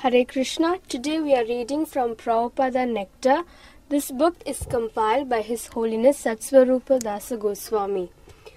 Hare Krishna. Today we are reading from Prabhupada Nectar. This book is compiled by His Holiness Satsvarupa Dasa Goswami.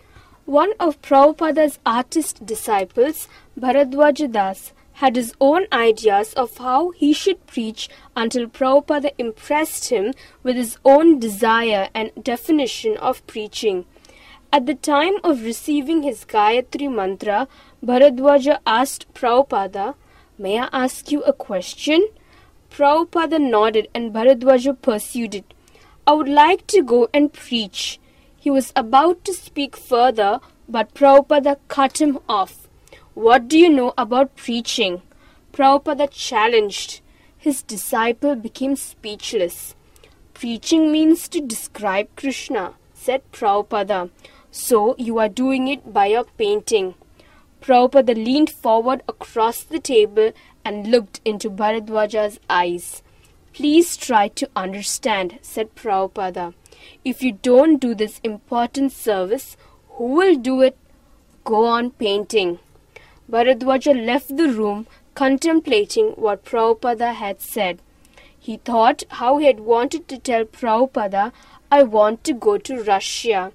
One of Prabhupada's artist disciples, Bharadwaja Das, had his own ideas of how he should preach until Prabhupada impressed him with his own desire and definition of preaching. At the time of receiving his Gayatri mantra, Bharadwaja asked Prabhupada, "May I ask you a question?" Prabhupada nodded and Bharadwaja pursued it. "I would like to go and preach." He was about to speak further, but Prabhupada cut him off. "What do you know about preaching?" Prabhupada challenged. His disciple became speechless. "Preaching means to describe Krishna," said Prabhupada. "So you are doing it by your painting." Prabhupada leaned forward across the table and looked into Bharadwaja's eyes. "Please try to understand," said Prabhupada. "If you don't do this important service, who will do it? Go on painting." Bharadwaja left the room contemplating what Prabhupada had said. He thought how he had wanted to tell Prabhupada, "I want to go to Russia."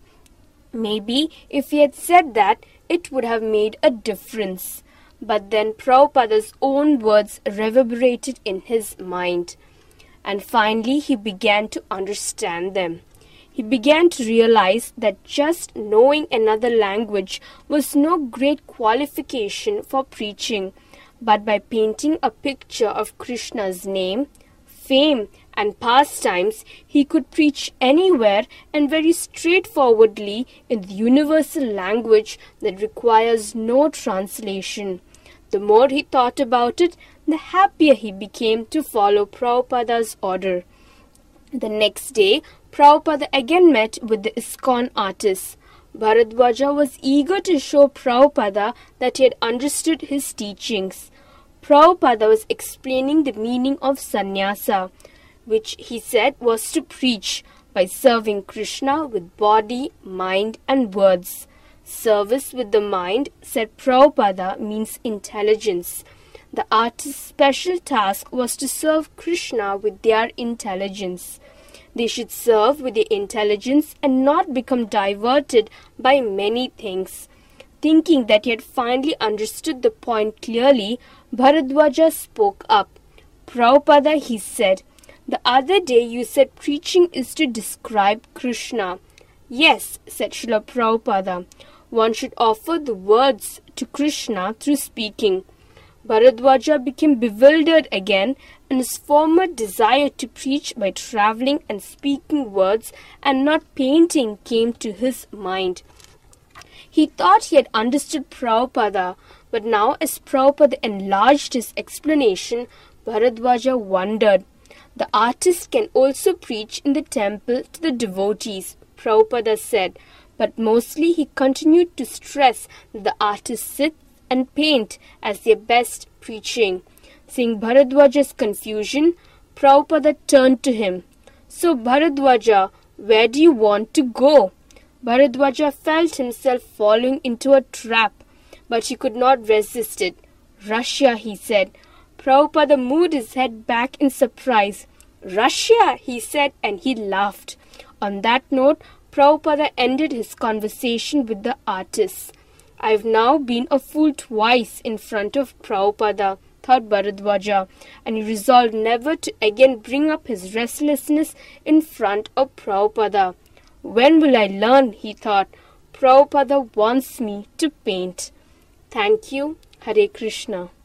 Maybe if he had said that, it would have made a difference. But then Prabhupada's own words reverberated in his mind. And finally he began to understand them. He began to realize that just knowing another language was no great qualification for preaching, but by painting a picture of Krishna's name, fame, and pastimes, he could preach anywhere and very straightforwardly in the universal language that requires no translation. The more he thought about it, the happier he became to follow Prabhupada's order. The next day, Prabhupada again met with the ISKCON artists. Bharadwaja was eager to show Prabhupada that he had understood his teachings. Prabhupada was explaining the meaning of sannyasa, which he said was to preach by serving Krishna with body, mind and words. Service with the mind, said Prabhupada, means intelligence. The artist's special task was to serve Krishna with their intelligence. They should serve with their intelligence and not become diverted by many things. Thinking that he had finally understood the point clearly, Bharadwaja spoke up. "Prabhupada," he said, "the other day you said preaching is to describe Krishna." "Yes," said Srila Prabhupada, "one should offer the words to Krishna through speaking." Bharadwaja became bewildered again, and his former desire to preach by travelling and speaking words and not painting came to his mind. He thought he had understood Prabhupada, but now as Prabhupada enlarged his explanation, Bharadwaja wondered. "The artist can also preach in the temple to the devotees," Prabhupada said, but mostly he continued to stress that the artist sit and paint as their best preaching. Seeing Bharadwaja's confusion, Prabhupada turned to him. "So Bharadwaja, where do you want to go?" Bharadwaja felt himself falling into a trap, but he could not resist it. "Russia," he said. Prabhupada moved his head back in surprise. "Russia," he said, and he laughed. On that note, Prabhupada ended his conversation with the artists. "I've now been a fool twice in front of Prabhupada," thought Bharadwaja, and he resolved never to again bring up his restlessness in front of Prabhupada. "When will I learn?" he thought. "Prabhupada wants me to paint." Thank you. Hare Krishna.